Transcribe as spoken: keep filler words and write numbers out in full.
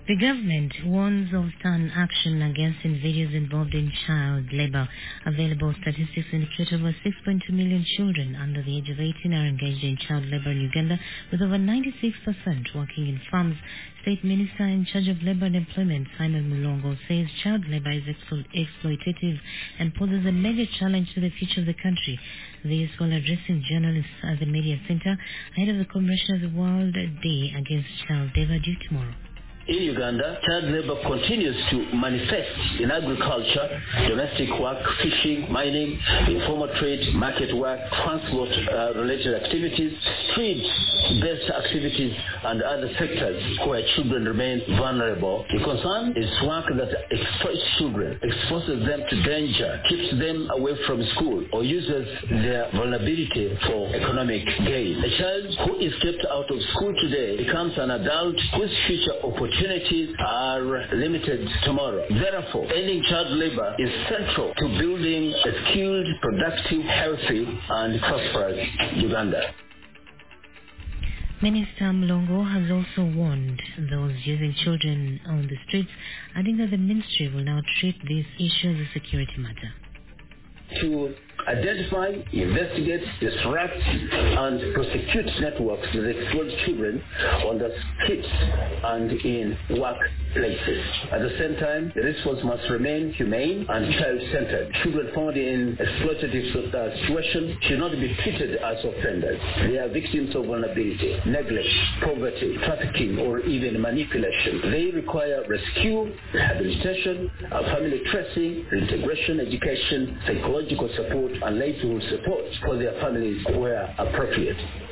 The government warns of stern action against individuals involved in child labor. Available statistics indicate over six point two million children under the age of eighteen are engaged in child labor in Uganda, with over ninety-six percent working in farms. State Minister in charge of labor and employment, Simon Mulongo, says child labor is explo- exploitative and poses a major challenge to the future of the country. This while addressing journalists at the media center ahead of the commemoration of the World Day Against Child Labor due tomorrow. In Uganda, child labor continues to manifest in agriculture, domestic work, fishing, mining, informal trade, market work, transport-related uh, activities, street-based activities, and other sectors where children remain vulnerable. The concern is work that exploits children, exposes them to danger, keeps them away from school, or uses their vulnerability for economic gain. A child who is kept out of school today becomes an adult whose future opportunities Opportunities are limited tomorrow. Therefore, ending child labor is central to building a skilled, productive, healthy, and prosperous Uganda. Minister Mlongo has also warned those using children on the streets, adding that the ministry will now treat this issue as a security matter. To identify, investigate, disrupt, and prosecute networks that exploit children on the streets and in workplaces. At the same time, the response must remain humane and child-centered. Children found in exploitative uh, situations should not be treated as offenders. They are victims of vulnerability, neglect, poverty, trafficking, or even manipulation. They require rescue, rehabilitation, uh, family tracing, reintegration, education, psychological support, and livelihood support for their families where appropriate.